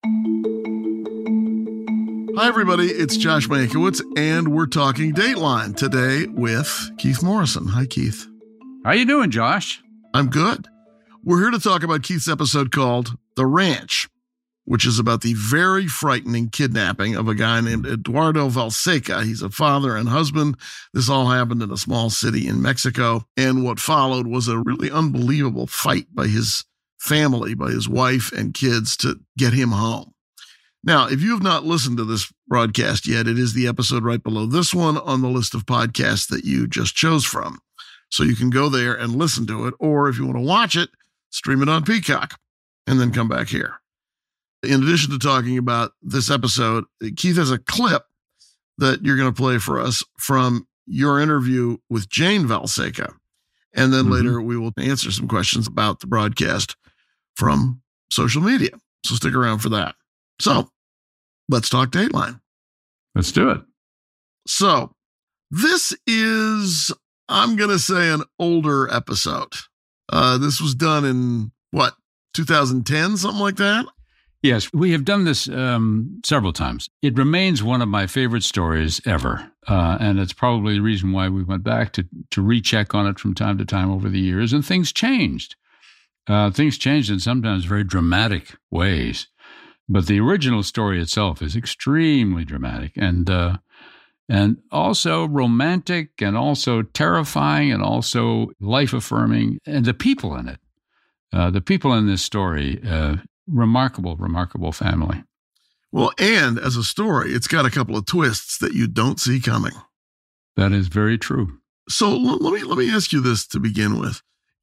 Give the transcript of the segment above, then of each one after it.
Hi, everybody. It's Josh Mankiewicz, and we're talking Dateline today with Keith Morrison. Hi, Keith. How you doing, Josh? I'm good. We're here to talk about Keith's episode called The Ranch, which is about the very frightening kidnapping of a guy named Eduardo Valseca. He's a father and husband. This all happened in a small city in Mexico, and what followed was a really unbelievable fight by his family, by his wife and kids to get him home. Now, if you have not listened to this broadcast yet, it is the episode right below this one on the list of podcasts that you just chose from. So you can go there and listen to it, or if you want to watch it, stream it on Peacock and then come back here. In addition to talking about this episode, Keith has a clip that you're going to play for us from your interview with Jane Valseca. And then later we will answer some questions about the broadcast from social media. So stick around for that. So let's talk Dateline. Let's do it. So this is, I'm going to say, an older episode. This was done in, 2010, something like that? Yes, we have done this several times. It remains one of my favorite stories ever. And it's probably the reason why we went back to recheck on it from time to time over the years. And things changed. Things changed in sometimes very dramatic ways. But the original story itself is extremely dramatic and also romantic and also terrifying and also life-affirming. And the people in it, the people in this story, remarkable family. Well, and as a story, it's got a couple of twists that you don't see coming. That is very true. So let me ask you this to begin with.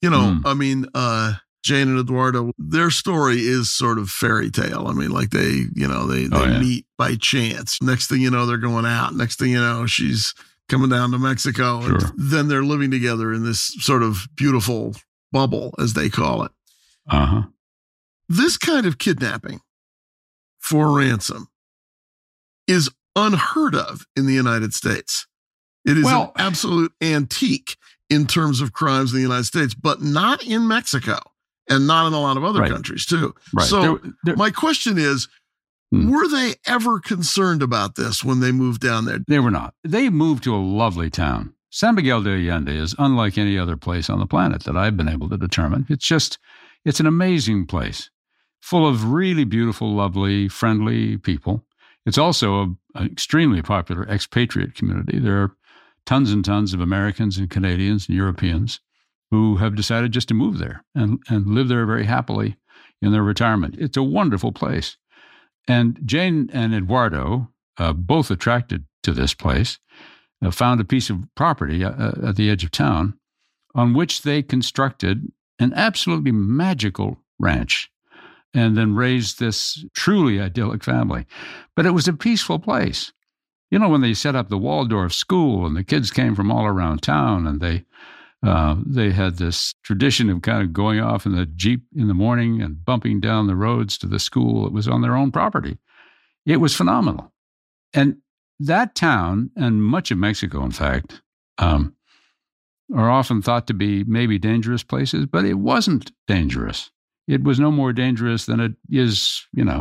Jane and Eduardo, their story is sort of fairy tale. I mean, like they meet by chance. Next thing you know, they're going out. Next thing you know, she's coming down to Mexico. Sure. And then they're living together in this sort of beautiful bubble, as they call it. Uh-huh. This kind of kidnapping for ransom is unheard of in the United States. It is an absolute antique in terms of crimes in the United States, but not in Mexico. And not in a lot of other countries, too. Right. So my question is, were they ever concerned about this when they moved down there? They were not. They moved to a lovely town. San Miguel de Allende is unlike any other place on the planet that I've been able to determine. It's an amazing place, full of really beautiful, lovely, friendly people. It's also an extremely popular expatriate community. There are tons and tons of Americans and Canadians and Europeans who have decided just to move there and live there very happily in their retirement. It's a wonderful place. And Jane and Eduardo, both attracted to this place, found a piece of property at the edge of town on which they constructed an absolutely magical ranch and then raised this truly idyllic family. But it was a peaceful place. You know, when they set up the Waldorf school and the kids came from all around town and they had this tradition of kind of going off in the Jeep in the morning and bumping down the roads to the school. It was on their own property. It was phenomenal. And that town, and much of Mexico, in fact, are often thought to be maybe dangerous places, but it wasn't dangerous. It was no more dangerous than it is,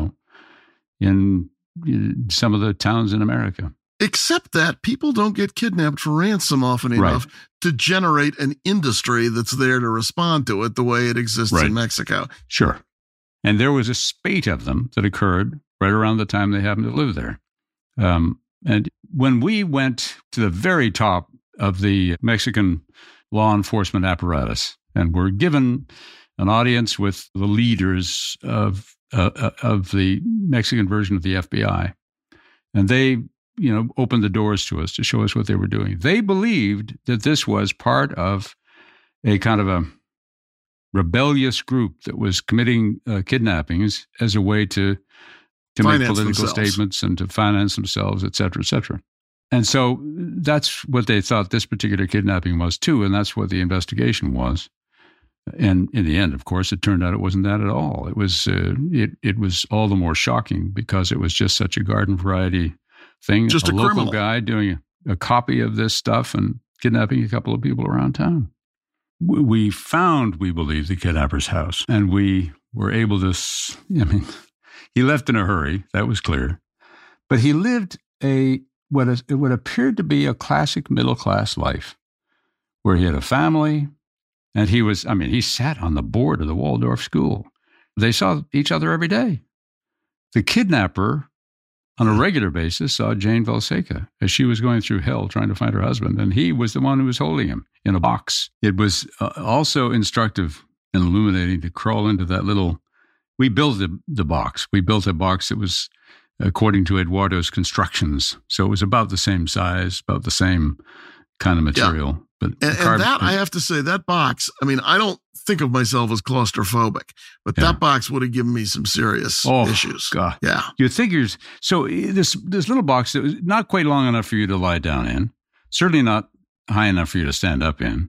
in some of the towns in America. Except that people don't get kidnapped for ransom often enough to generate an industry that's there to respond to it the way it exists in Mexico. Sure. And there was a spate of them that occurred right around the time they happened to live there. And when we went to the very top of the Mexican law enforcement apparatus and were given an audience with the leaders of the Mexican version of the FBI, and they opened the doors to us to show us what they were doing. They believed that this was part of a kind of a rebellious group that was committing kidnappings as a way to make political statements and to finance themselves, et cetera, et cetera. And so that's what they thought this particular kidnapping was too, and that's what the investigation was. And in the end, of course, it turned out it wasn't that at all. It was it was all the more shocking because it was just such a garden variety thing. Just a local criminal guy doing a copy of this stuff and kidnapping a couple of people around town. We found, we believe, the kidnapper's house, and we were able to, He left in a hurry. That was clear. But he lived what appeared to be a classic middle-class life, where he had a family, and he sat on the board of the Waldorf school. They saw each other every day. The kidnapper, on a regular basis, saw Jane Valsecca as she was going through hell trying to find her husband, and he was the one who was holding him in a box. It was also instructive and illuminating to crawl into that little... We built the box. We built a box that was according to Eduardo's constructions. So it was about the same size, about the same kind of material. Yeah. But and that, I have to say, that box, I mean, I don't think of myself as claustrophobic, but that box would have given me some serious issues. God. Yeah. You think so this little box that was not quite long enough for you to lie down in, certainly not high enough for you to stand up in.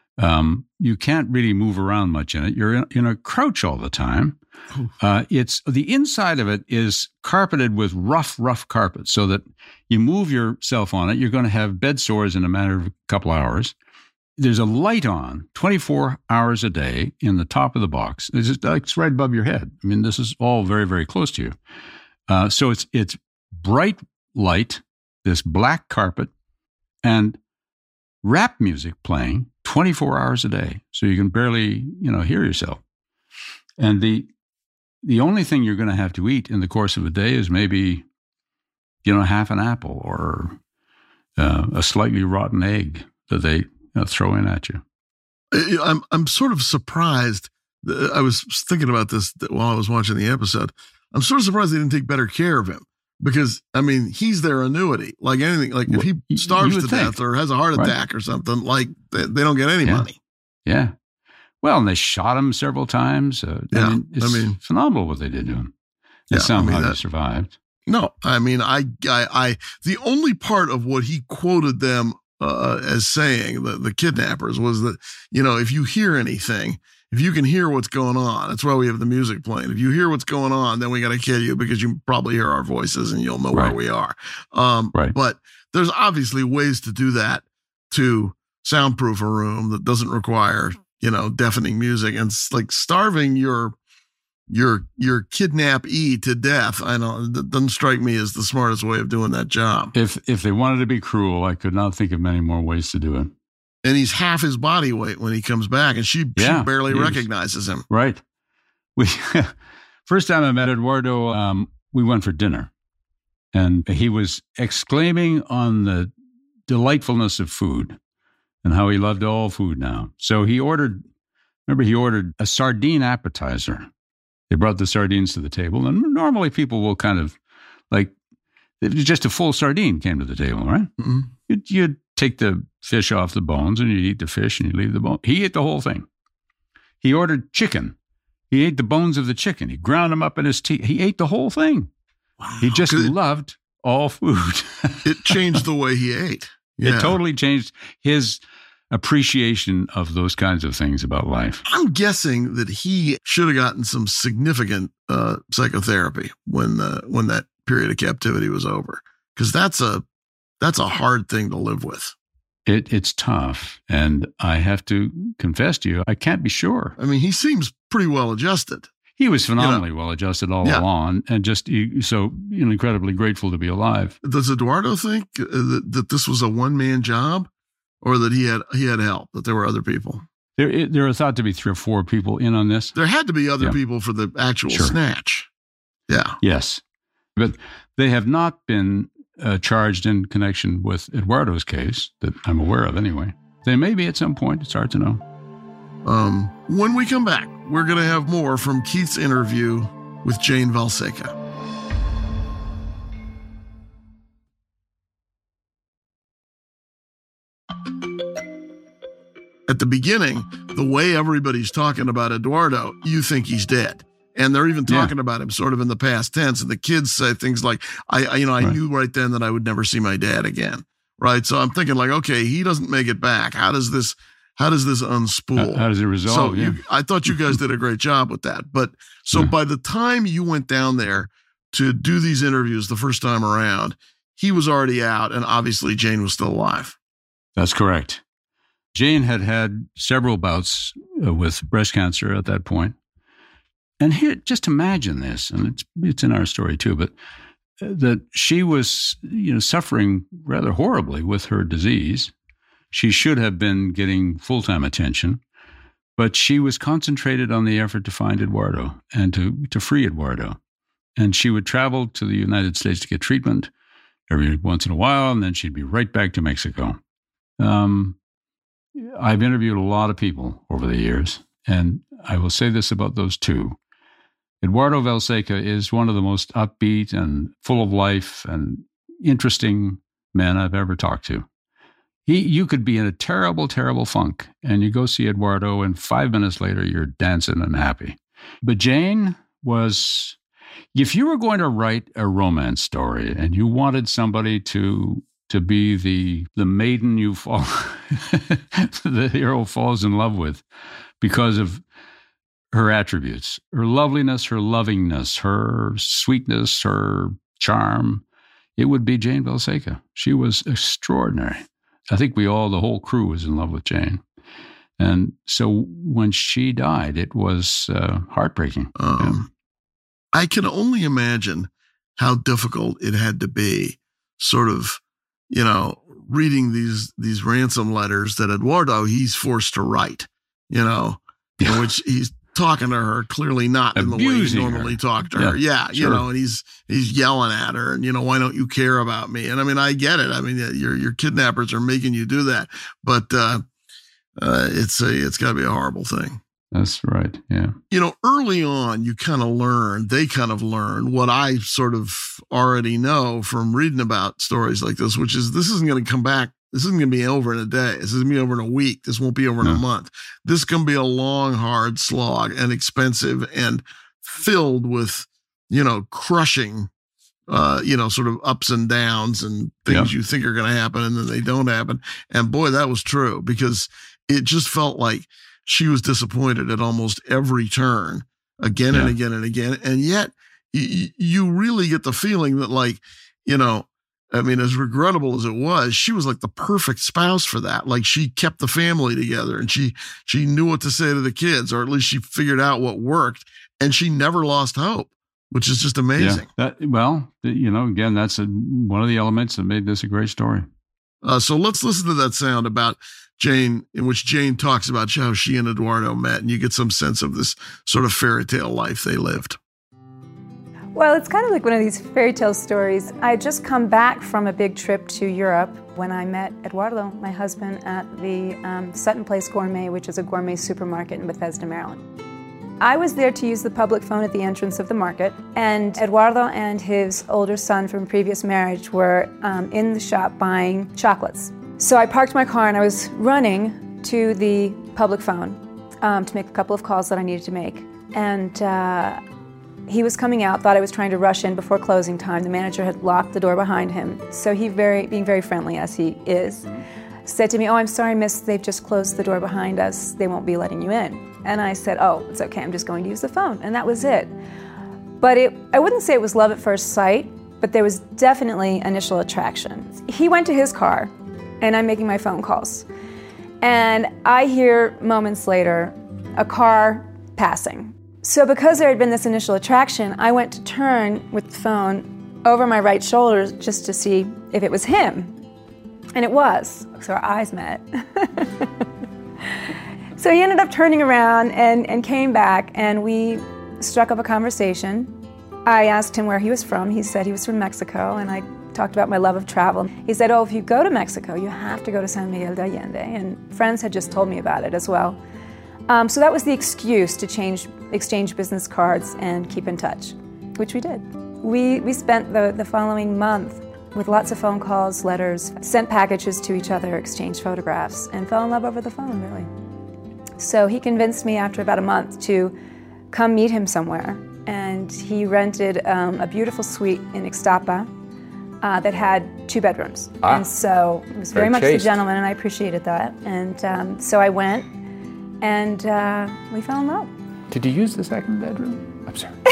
You can't really move around much in it. You're in a crouch all the time. It's the inside of it is carpeted with rough carpet, so that you move yourself on it, you're going to have bed sores in a matter of a couple hours. There's a light on 24 hours a day in the top of the box. It's right above your head. I mean, this is all very, very close to you. So it's bright light, this black carpet, and rap music playing 24 hours a day. So you can barely, hear yourself. And the only thing you're going to have to eat in the course of a day is maybe, half an apple or a slightly rotten egg that they throw in at you. I'm sort of surprised. I was thinking about this while I was watching the episode. I'm sort of surprised they didn't take better care of him, because, I mean, he's their annuity. Like anything, like if he starves to death or has a heart attack or something, like they don't get any money. Yeah. Well, and they shot him several times. It's phenomenal what they did to him. And somehow he survived. No, I mean, I the only part of what he quoted them as saying, the kidnappers, was that, if you hear anything, if you can hear what's going on, that's why we have the music playing. If you hear what's going on, then we got to kill you, because you probably hear our voices and you'll know where we are. But there's obviously ways to do that, to soundproof a room that doesn't require, deafening music, and like starving your kidnappee to death. I know that doesn't strike me as the smartest way of doing that job. If they wanted to be cruel, I could not think of many more ways to do it. And he's half his body weight when he comes back, and she barely recognizes him. Right. First time I met Eduardo, we went for dinner, and he was exclaiming on the delightfulness of food and how he loved all food now. So he ordered a sardine appetizer. They brought the sardines to the table, and normally people will kind of just a full sardine came to the table, right? Mm-hmm. You'd take the fish off the bones, and you'd eat the fish, and you leave the bone. He ate the whole thing. He ordered chicken. He ate the bones of the chicken. He ground them up in his teeth. He ate the whole thing. Wow. He just loved all food. It changed the way he ate. Yeah. It totally changed his appreciation of those kinds of things about life. I'm guessing that he should have gotten some significant psychotherapy when that period of captivity was over, because that's a hard thing to live with. It's tough, and I have to confess to you, I can't be sure. I mean, he seems pretty well adjusted. He was phenomenally well adjusted all along, and just so incredibly grateful to be alive. Does Eduardo think that this was a one-man job, or that he had help, that there were other people? There are thought to be 3 or 4 people in on this. There had to be other people for the actual snatch. Yeah. Yes. But they have not been charged in connection with Eduardo's case, that I'm aware of anyway. They may be at some point. It's hard to know. When we come back, we're going to have more from Keith's interview with Jane Valsecca. At the beginning, the way everybody's talking about Eduardo, you think he's dead. And they're even talking about him sort of in the past tense. And the kids say things like, I knew right then that I would never see my dad again. Right. So I'm thinking like, okay, he doesn't make it back. How does this unspool? How does it resolve? So I thought you guys did a great job with that. But so by the time you went down there to do these interviews the first time around, he was already out. And obviously Jane was still alive. That's correct. Jane had several bouts with breast cancer at that point. And here, just imagine this, and it's in our story too, but that she was, suffering rather horribly with her disease. She should have been getting full-time attention, but she was concentrated on the effort to find Eduardo and to free Eduardo. And she would travel to the United States to get treatment every once in a while, and then she'd be right back to Mexico. I've interviewed a lot of people over the years, and I will say this about those two. Eduardo Valseca is one of the most upbeat and full of life and interesting men I've ever talked to. You could be in a terrible, terrible funk, and you go see Eduardo, and 5 minutes later, you're dancing and happy. But Jane was, if you were going to write a romance story and you wanted somebody to be the maiden you fall, the hero falls in love with because of her attributes, her loveliness, her lovingness, her sweetness, her charm, it would be Jane Valseca. She was extraordinary. I think the whole crew was in love with Jane. And so when she died, it was heartbreaking. I can only imagine how difficult it had to be sort of, reading these ransom letters that Eduardo, he's forced to write, in which he's talking to her, clearly not in the way he normally talked to her. Yeah, sure. And he's yelling at her and, why don't you care about me? And I mean, I get it. I mean, your kidnappers are making you do that, but it's got to be a horrible thing. That's right. Yeah. Early on, they kind of learn what I sort of already know from reading about stories like this, which is this isn't going to come back. This isn't going to be over in a day. This isn't going to be over in a week. This won't be over in a month. This is going to be a long, hard slog and expensive and filled with, crushing, sort of ups and downs and things you think are going to happen and then they don't happen. And boy, that was true because it just felt like she was disappointed at almost every turn again and again and again. And yet you really get the feeling that as regrettable as it was, she was like the perfect spouse for that. Like she kept the family together and she knew what to say to the kids, or at least she figured out what worked, and she never lost hope, which is just amazing. Yeah. Again, that's one of the elements that made this a great story. So let's listen to that sound about Jane, in which Jane talks about how she and Eduardo met, and you get some sense of this sort of fairy tale life they lived. Well, it's kind of like one of these fairy tale stories. I had just come back from a big trip to Europe when I met Eduardo, my husband, at the Sutton Place Gourmet, which is a gourmet supermarket in Bethesda, Maryland. I was there to use the public phone at the entrance of the market, and Eduardo and his older son from previous marriage were in the shop buying chocolates. So I parked my car and I was running to the public phone to make a couple of calls that I needed to make. And he was coming out, thought I was trying to rush in before closing time. The manager had locked the door behind him. So he, being very friendly as he is, said to me, "Oh, I'm sorry, miss, they've just closed the door behind us. They won't be letting you in." And I said, "Oh, it's okay, I'm just going to use the phone." And that was it. But I wouldn't say it was love at first sight, but there was definitely initial attraction. He went to his car, and I'm making my phone calls. And I hear moments later a car passing. So because there had been this initial attraction, I went to turn with the phone over my right shoulder just to see if it was him. And it was. So our eyes met. So he ended up turning around and came back, and we struck up a conversation. I asked him where he was from. He said he was from Mexico, and I talked about my love of travel. He said, "Oh, if you go to Mexico, you have to go to San Miguel de Allende." And friends had just told me about it as well. So that was the excuse to exchange business cards and keep in touch, which we did. We spent the following month with lots of phone calls, letters, sent packages to each other, exchanged photographs, and fell in love over the phone, really. So he convinced me after about a month to come meet him somewhere. And he rented a beautiful suite in Ixtapa that had 2 bedrooms. And so it was very much the gentleman, and I appreciated that. And so I went, and we fell in love. Did you use the second bedroom? I'm sorry.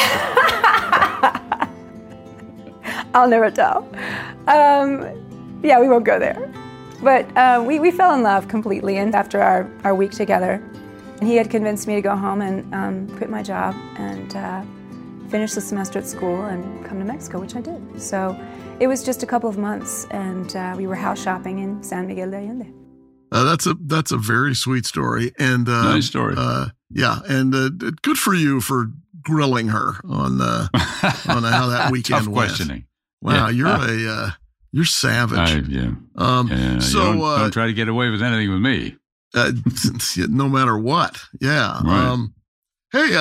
I'll never tell. Yeah, we won't go there. But we fell in love completely, and after our week together, And he had convinced me to go home and quit my job and finish the semester at school and come to Mexico, which I did. So it was just a couple of months, and we were house shopping in San Miguel de Allende. That's a very sweet story. And nice story. Yeah, and good for you for grilling her on how that weekend Tough went. questioning. Wow, Yeah. you're savage. So don't try to get away with anything with me. No matter what. Yeah. Right. Hey,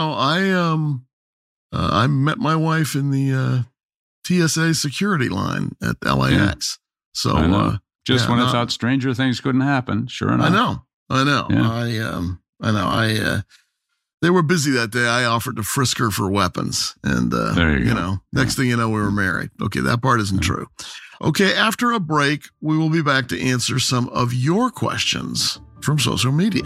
I met my wife in the TSA security line at LAX. So I know. Just yeah, when I thought stranger things couldn't happen, sure enough. I know. Yeah. I know. They were busy that day. I offered to frisk her for weapons, and there you go. Next thing you know, we were married. Okay, that part isn't true. Okay, after a break, we will be back to answer some of your questions from social media.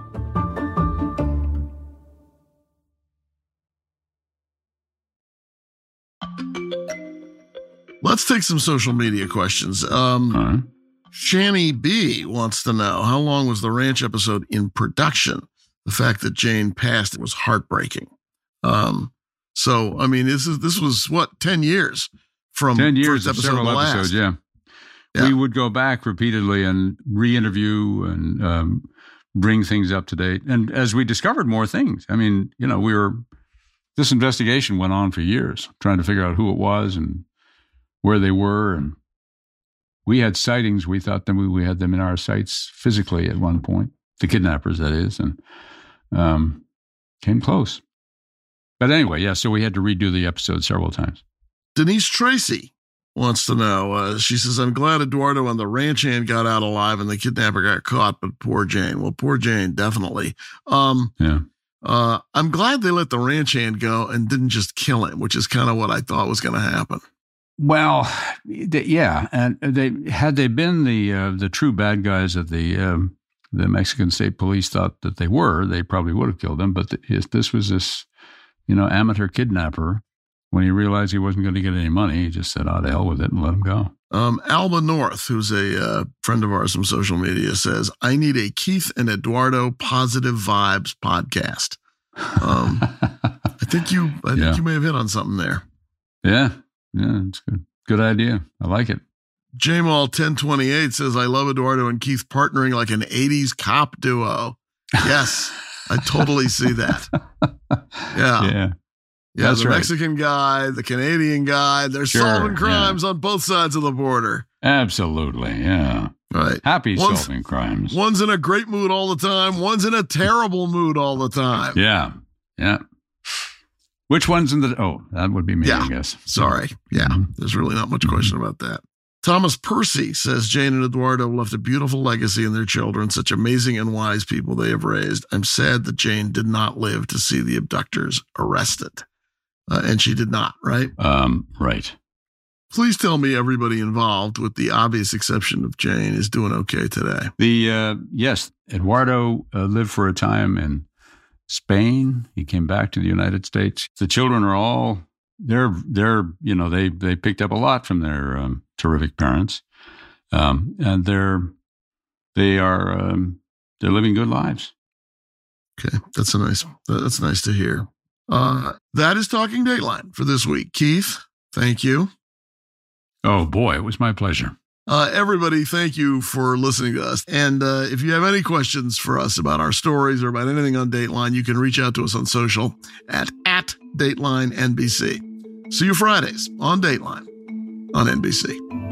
Let's take some social media questions. Shani B wants to know, how long was the ranch episode in production? The fact that Jane passed was heartbreaking. So, I mean, this was what, 10 years from 10 years first of episode several to last. episodes, yeah. We would go back repeatedly and re-interview and bring things up to date. And as we discovered more things, I mean, this investigation went on for years, trying to figure out who it was and where they were. And we had sightings. We thought that we had them in our sights physically at one point, the kidnappers, that is, and came close. But anyway, yeah, so we had to redo the episode several times. Denise Tracy wants to know, she says, I'm glad Eduardo and the ranch hand got out alive and the kidnapper got caught, but poor Jane. Well, poor Jane, definitely. Yeah. I'm glad they let the ranch hand go and didn't just kill him, which is kind of what I thought was going to happen. Well, yeah, and they been the true bad guys that the Mexican State Police thought that they were, they probably would have killed them. But this was this, amateur kidnapper. When he realized he wasn't going to get any money, he just said, "Oh, to hell with it," and let him go. Alba North, who's a friend of ours from social media, says, "I need a Keith and Eduardo Positive Vibes podcast." I think you may have hit on something there. Yeah, it's good. Good idea. I like it. Jamal 1028 says, "I love Eduardo and Keith partnering like an 80s cop duo." Yes, I totally see that. Yeah. Yeah, that's the right. Mexican guy, the Canadian guy, they're solving crimes on both sides of the border. Absolutely, yeah. Right. Happy solving crimes. One's in a great mood all the time. One's in a terrible mood all the time. Yeah. Which one's in the... Oh, that would be me, I guess. Sorry. Yeah, There's really not much question about that. Thomas Percy says, Jane and Eduardo left a beautiful legacy in their children, such amazing and wise people they have raised. I'm sad that Jane did not live to see the abductors arrested. And she did not, right? Right. Please tell me everybody involved, with the obvious exception of Jane, is doing okay today. Yes, Eduardo lived for a time in Spain. He came back to the United States. The children are all... They're they picked up a lot from their terrific parents, and they're living good lives. Okay, that's nice to hear. That is Talking Dateline for this week. Keith, thank you. Oh boy, it was my pleasure. Everybody, thank you for listening to us. And if you have any questions for us about our stories or about anything on Dateline, you can reach out to us on social at Dateline NBC. See you Fridays on Dateline on NBC.